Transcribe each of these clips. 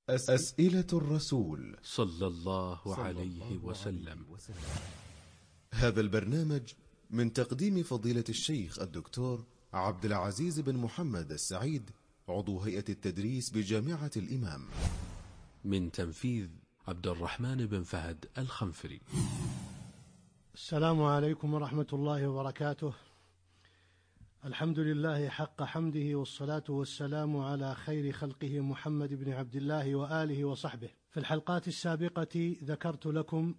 أسئلة الرسول صلى الله عليه وسلم. هذا البرنامج من تقديم فضيلة الشيخ الدكتور عبد العزيز بن محمد السعيد، عضو هيئة التدريس بجامعة الإمام. من تنفيذ عبد الرحمن بن فهد الخنفري. السلام عليكم ورحمة الله وبركاته. الحمد لله حق حمده، والصلاة والسلام على خير خلقه محمد بن عبد الله وآله وصحبه. في الحلقات السابقة ذكرت لكم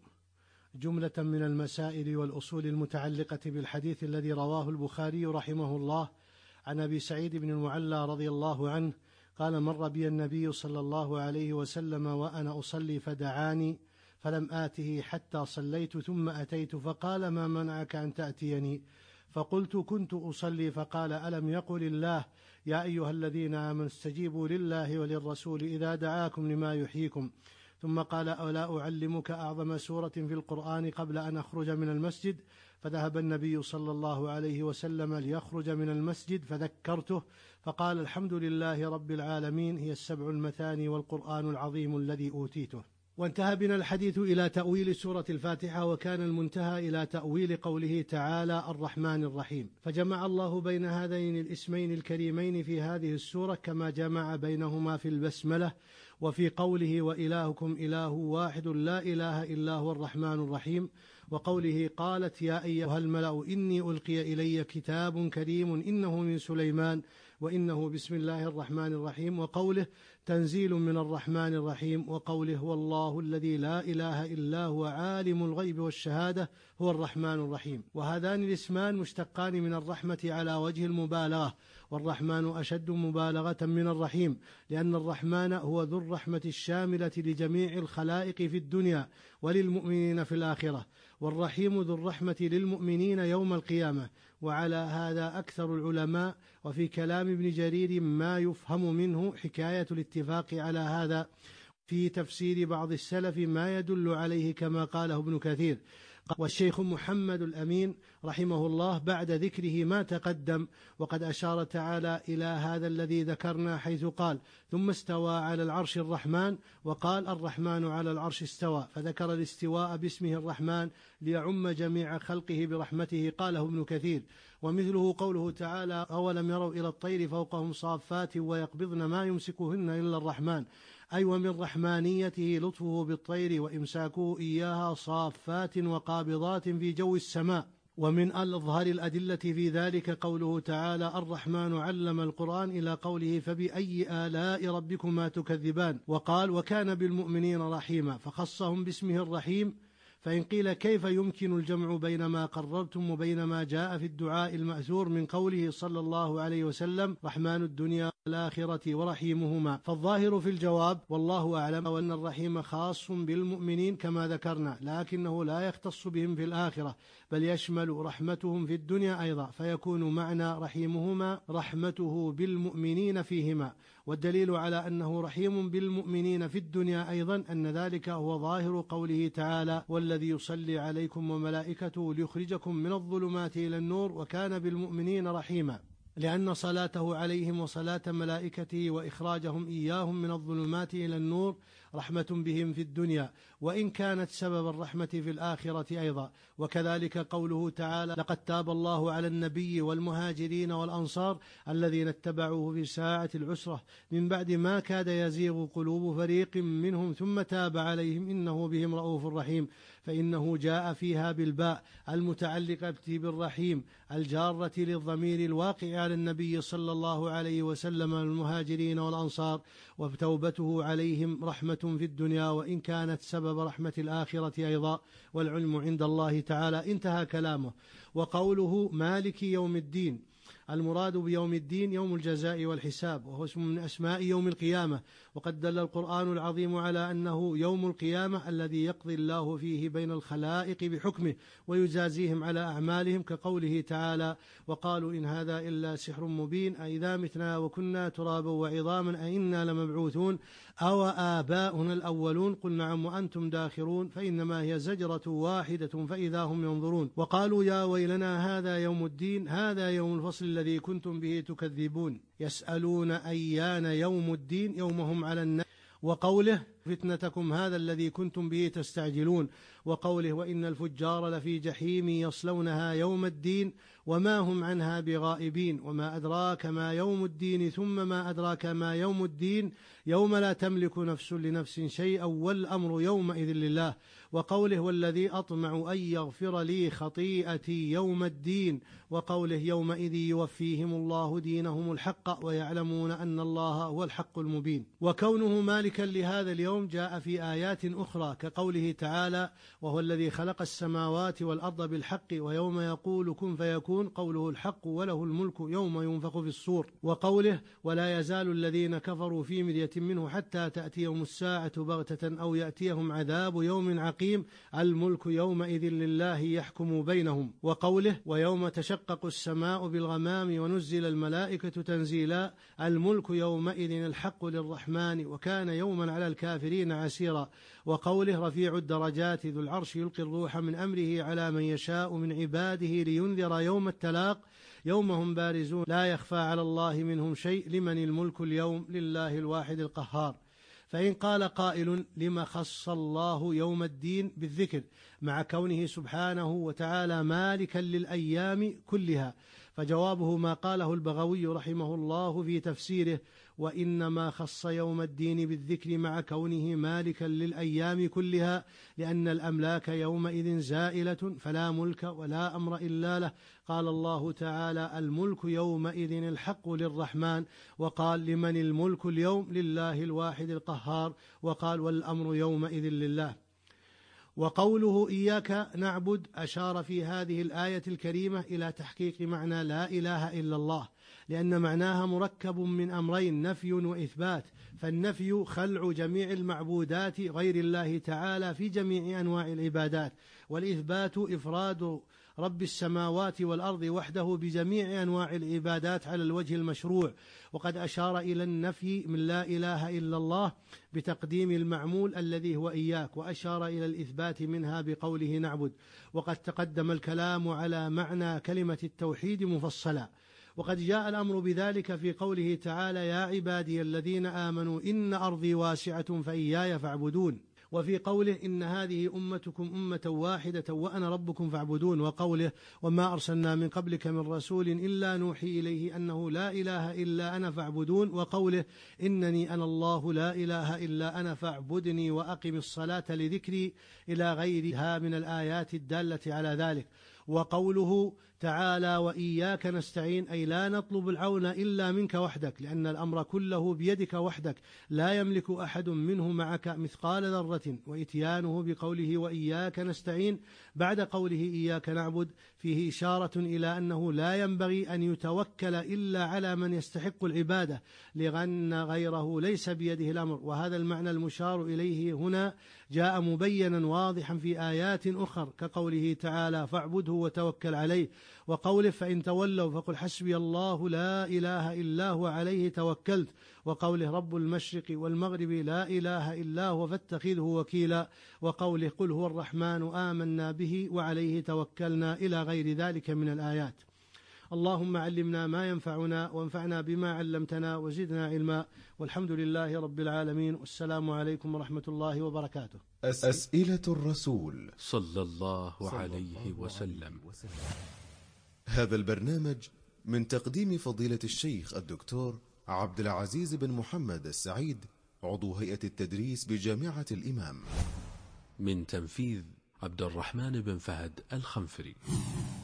جملة من المسائل والأصول المتعلقة بالحديث الذي رواه البخاري رحمه الله عن أبي سعيد بن المعلى رضي الله عنه قال: مر بي النبي صلى الله عليه وسلم وأنا أصلي فدعاني فلم آته حتى صليت ثم أتيت فقال: ما منعك أن تأتيني؟ فقلت: كنت أصلي. فقال: ألم يقل الله يا أيها الذين آمنوا استجيبوا لله وللرسول إذا دعاكم لما يحييكم؟ ثم قال: ألا أعلمك أعظم سورة في القرآن قبل أن أخرج من المسجد؟ فذهب النبي صلى الله عليه وسلم ليخرج من المسجد فذكرته فقال: الحمد لله رب العالمين، هي السبع المثاني والقرآن العظيم الذي أوتيته. وانتهى بنا الحديث إلى تأويل سورة الفاتحة، وكان المنتهى إلى تأويل قوله تعالى الرحمن الرحيم، فجمع الله بين هذين الاسمين الكريمين في هذه السورة كما جمع بينهما في البسملة وفي قوله وإلهكم إله واحد لا إله إلا هو الرحمن الرحيم، وقوله قالت يا أيها الملأ إني ألقي إلي كتاب كريم إنه من سليمان وإنه بسم الله الرحمن الرحيم، وقوله تنزيل من الرحمن الرحيم، وقوله والله الذي لا إله إلا هو عالم الغيب والشهادة هو الرحمن الرحيم. وهذان الاسمان مشتقان من الرحمة على وجه المبالغة، والرحمن أشد مبالغة من الرحيم، لأن الرحمن هو ذو الرحمة الشاملة لجميع الخلائق في الدنيا وللمؤمنين في الآخرة، والرحيم ذو الرحمة للمؤمنين يوم القيامة. وعلى هذا أكثر العلماء، وفي كلام ابن جرير ما يفهم منه حكاية الاتفاق على هذا في تفسير بعض السلف ما يدل عليه كما قاله ابن كثير. والشيخ محمد الأمين رحمه الله بعد ذكره ما تقدم، وقد أشار تعالى إلى هذا الذي ذكرنا حيث قال ثم استوى على العرش الرحمن، وقال الرحمن على العرش استوى، فذكر الاستواء باسمه الرحمن ليعم جميع خلقه برحمته، قاله ابن كثير. ومثله قوله تعالى أولم يروا إلى الطير فوقهم صافات ويقبضن ما يمسكهن إلا الرحمن، أي ومن رحمانيته لطفه بالطير وإمساكه إياها صافات وقابضات في جو السماء. ومن أظهر الأدلة في ذلك قوله تعالى الرحمن علم القرآن إلى قوله فبأي آلاء ربكما تكذبان، وقال وكان بالمؤمنين رحيما، فخصهم باسمه الرحيم. فإن قيل كيف يمكن الجمع بين ما قررتم وبين ما جاء في الدعاء المأثور من قوله صلى الله عليه وسلم رحمن الدنيا والآخرة ورحيمهما؟ فالظاهر في الجواب والله أعلم وأن الرحيم خاص بالمؤمنين كما ذكرنا، لكنه لا يختص بهم في الآخرة، بل يشمل رحمتهم في الدنيا أيضا، فيكون معنى رحيمهما رحمته بالمؤمنين فيهما. والدليل على أنه رحيم بالمؤمنين في الدنيا أيضا أن ذلك هو ظاهر قوله تعالى والذي يصلي عليكم وملائكته ليخرجكم من الظلمات إلى النور وكان بالمؤمنين رحيما، لأن صلاته عليهم وصلاة ملائكته وإخراجهم إياهم من الظلمات إلى النور رحمة بهم في الدنيا، وإن كانت سبب الرحمة في الآخرة أيضا. وكذلك قوله تعالى لقد تاب الله على النبي والمهاجرين والأنصار الذين اتبعوه في ساعة العسرة من بعد ما كاد يزيغ قلوب فريق منهم ثم تاب عليهم إنه بهم رؤوف رحيم، فإنه جاء فيها بالباء المتعلقة بالرحيم الجارة للضمير الواقع على النبي صلى الله عليه وسلم المهاجرين والأنصار، وتوبته عليهم رحمة في الدنيا وإن كانت سبب رحمة الآخرة أيضا، والعلم عند الله تعالى. انتهى كلامه. وقوله مالك يوم الدين، المراد بيوم الدين يوم الجزاء والحساب، وهو اسم من أسماء يوم القيامة، وقد دل القرآن العظيم على أنه يوم القيامة الذي يقضي الله فيه بين الخلائق بحكمه ويجازيهم على أعمالهم، كقوله تعالى وقالوا إن هذا إلا سحر مبين أئذا متنا وكنا ترابا وعظاما أئنا لمبعوثون أو آباؤنا الأولون قل نعم وأنتم داخرون فإنما هي زجرة واحدة فإذا هم ينظرون. وقالوا يا ويلنا هذا يوم الدين، هذا يوم الفصل الذي كنتم به تكذبون، يسألون أيان يوم الدين يومهم على النار. وقوله فتنتكم هذا الذي كنتم به تستعجلون، وقوله وإن الفجار لفي جحيم يصلونها يوم الدين وما هم عنها بغائبين، وما أدراك ما يوم الدين ثم ما أدراك ما يوم الدين يوم لا تملك نفس لنفس شيئا والأمر يومئذ لله، وقوله والذي أطمع أن يغفر لي خطيئتي يوم الدين، وقوله يومئذ يوفيهم الله دينهم الحق ويعلمون أن الله هو الحق المبين. وكونه مالكا لهذا اليوم جاء في آيات أخرى كقوله تعالى وهو الذي خلق السماوات والأرض بالحق ويوم يقول كن فيكون قوله الحق وله الملك يوم ينفخ في الصور، وقوله ولا يزال الذين كفروا في مرية منه حتى تأتيهم الساعة بغتة أو يأتيهم عذاب يوم عقيم الملك يومئذ لله يحكم بينهم، وقوله ويوم تشقق السماء بالغمام ونزل الملائكة تنزيلا الملك يومئذ الحق للرحمن وكان يوما على الكافرين عسيرا، وقوله رفيع الدرجات ذو العرش يلقي الروح من أمره على من يشاء من عباده لينذر يوم التلاق يوم هم بارزون لا يخفى على الله منهم شيء لمن الملك اليوم لله الواحد القهار. فإن قال قائل لما خص الله يوم الدين بالذكر مع كونه سبحانه وتعالى مالكا للأيام كلها، فجوابه ما قاله البغوي رحمه الله في تفسيره وإنما خص يوم الدين بالذكر مع كونه مالكا للأيام كلها لأن الأملاك يومئذ زائلة فلا ملك ولا أمر إلا له. قال الله تعالى الملك يومئذ الحق للرحمن، وقال لمن الملك اليوم لله الواحد القهار، وقال والأمر يومئذ لله. وقوله إياك نعبد أشار في هذه الآية الكريمة إلى تحقيق معنى لا إله إلا الله، لأن معناها مركب من أمرين نفي وإثبات، فالنفي خلع جميع المعبودات غير الله تعالى في جميع أنواع العبادات، والإثبات إفراد رب السماوات والأرض وحده بجميع أنواع العبادات على الوجه المشروع. وقد أشار إلى النفي من لا إله إلا الله بتقديم المعمول الذي هو إياك، وأشار إلى الإثبات منها بقوله نعبد، وقد تقدم الكلام على معنى كلمة التوحيد مفصلا. وقد جاء الأمر بذلك في قوله تعالى يا عبادي الذين آمنوا إن أرضي واسعة فإياي فاعبدون، وفي قوله إن هذه أمتكم أمة واحدة وأنا ربكم فاعبدون، وقوله وما أرسلنا من قبلك من رسول إلا نوحي إليه أنه لا إله إلا أنا فاعبدون، وقوله إنني أنا الله لا إله إلا أنا فاعبدني وأقم الصلاة لذكري إلى غيرها من الآيات الدالة على ذلك. وقوله تعالى وإياك نستعين أي لا نطلب العون إلا منك وحدك، لأن الأمر كله بيدك وحدك لا يملك أحد منه معك مثقال ذرة. وإتيانه بقوله وإياك نستعين بعد قوله إياك نعبد فيه إشارة إلى أنه لا ينبغي أن يتوكل إلا على من يستحق العبادة، لأن غيره ليس بيده الأمر، وهذا المعنى المشار إليه هنا جاء مبينا واضحا في آيات أخرى كقوله تعالى فاعبده وتوكل عليه، وقوله فإن تولوا فقل حسبي الله لا إله إلا هو عليه توكلت، وقوله رب المشرق والمغرب لا إله إلا هو فاتخذه وكيلا، وقوله قل هو الرحمن آمنا به وعليه توكلنا إلى غير ذلك من الآيات. اللهم علمنا ما ينفعنا وانفعنا بما علمتنا وزدنا علما، والحمد لله رب العالمين، والسلام عليكم ورحمة الله وبركاته. أسئلة الرسول صلى الله عليه وسلم. هذا البرنامج من تقديم فضيلة الشيخ الدكتور عبد العزيز بن محمد السعيد عضو هيئة التدريس بجامعة الإمام. من تنفيذ عبد الرحمن بن فهد الخنفري.